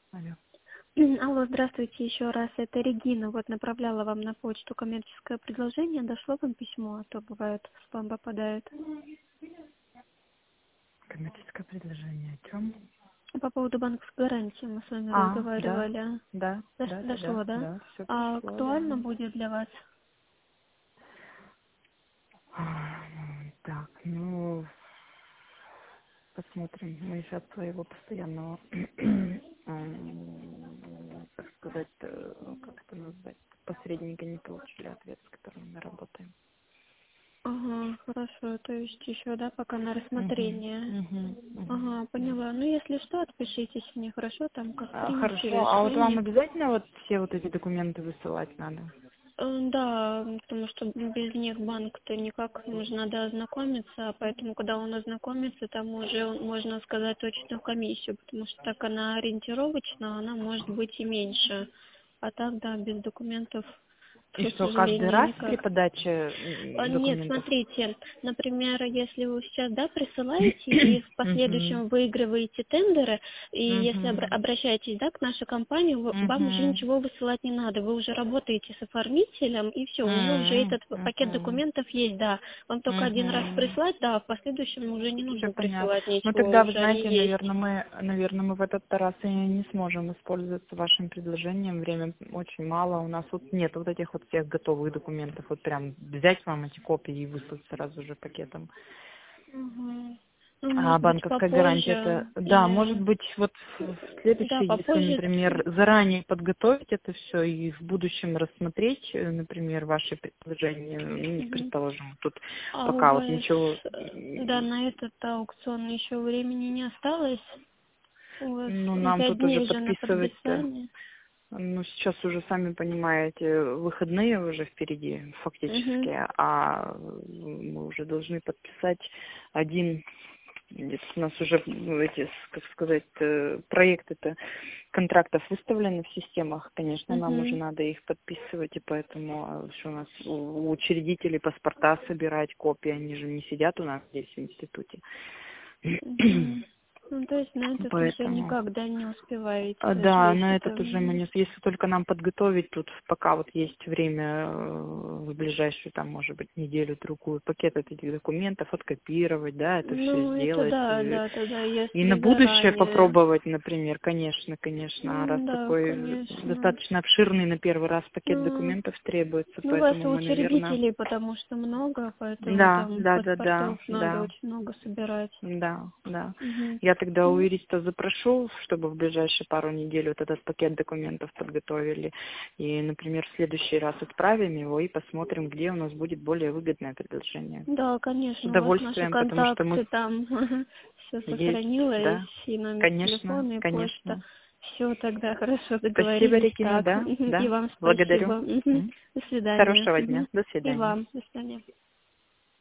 Алло. Алло, здравствуйте еще раз. Это Регина. Вот направляла вам на почту коммерческое предложение. Дошло вам письмо, а то бывает в спам попадает. Коммерческое предложение о чем? По поводу банковской гарантии мы с вами Да, разговаривали. да, да, да, Дошло, да, да? да, все А пришло, да. актуально будет для вас? Так, ну, посмотрим. Мы сейчас своего постоянного, так сказать, как это назвать, посредника не получили ответ, с которым мы работаем. Ага, хорошо. То есть еще, да, пока на Мгм, рассмотрение. мгм, мгм, Ага, да. поняла. Ну, если что, отпишитесь мне, хорошо, там, как примете Хорошо, а вот вам решение. обязательно вот все вот эти документы высылать надо? Да, потому что без них банк-то никак, ему же надо ознакомиться, а поэтому, когда он ознакомится, там уже можно сказать точную комиссию, потому что так она ориентировочно, она может быть и меньше. А так, да, без документов, И к что, каждый сожалению, раз при никак. подаче Нет, документов? смотрите, например, если вы сейчас, да, присылаете и в Мгм. последующем выигрываете тендеры, и если Мгм. обращаетесь, да, к нашей компании, вам уже Мгм. ничего высылать не надо, вы уже работаете с оформителем, и все, у него уже этот пакет Мгм. документов есть, да. Вам только один раз Мгм. прислать, да, а в последующем уже не Все нужно понятно. присылать Ну ничего, тогда, вы уже они знаете, есть. наверное, мы в этот раз и не сможем использоваться вашим предложением. Время очень мало. У нас вот нет вот этих вот всех готовых документов. Вот прям взять вам эти копии и выслать сразу же пакетом. Мгм. Ну, А может быть, банковская гарантия попозже, это, да, может или, быть, вот в да, следующий, если, попозже. например, заранее подготовить это все и в будущем рассмотреть, например, ваши предложения, ну, Мгм. предположим, тут А у пока вот вас, ничего, да, на этот аукцион еще времени не осталось? У вас ну, нам 5 тут уже дней же на подписывать-то, подписание. ну, сейчас уже, сами понимаете, выходные уже впереди Угу. фактически, а мы уже должны подписать один. Где-то у нас уже эти, как сказать, проекты-то контрактов выставлены в системах. Конечно, нам уже Угу. надо их подписывать, и поэтому что у нас у учредителей паспорта собирать копии, они же не сидят у нас здесь в институте. Угу. Ну, то есть на этот уже Поэтому никогда не успеваете, даже да, если на этот уже мы там... не... Если только нам подготовить, тут пока вот есть время в ближайшую, там, может быть, неделю-другую, пакет этих документов откопировать, да, это все Ну, это сделать. да, да, тогда И на если будущее заранее. попробовать, например, конечно, конечно. А раз Да, такой конечно. достаточно обширный на первый раз пакет Ну, документов требуется, ну, у вас и поэтому мы, наверное... учредителей, потому что много, поэтому Да, там да, да, да, паспортов надо да. очень много собирать. Да, да. Угу. Я тогда у юриста запрошу, чтобы в ближайшие пару недель вот этот пакет документов подготовили. И, например, в следующий раз отправим его и посмотрим, где у нас будет более выгодное предложение. Да, С конечно, у вас наши удовольствием, потому что мы контакты там все есть, сохранилось, да. и номер Конечно, телефона, и почта. конечно. Все, тогда хорошо Спасибо, договорились Регина, так. да, И да. вам Благодарю. спасибо. М. До свидания. Хорошего дня. До И свидания. вам. До свидания.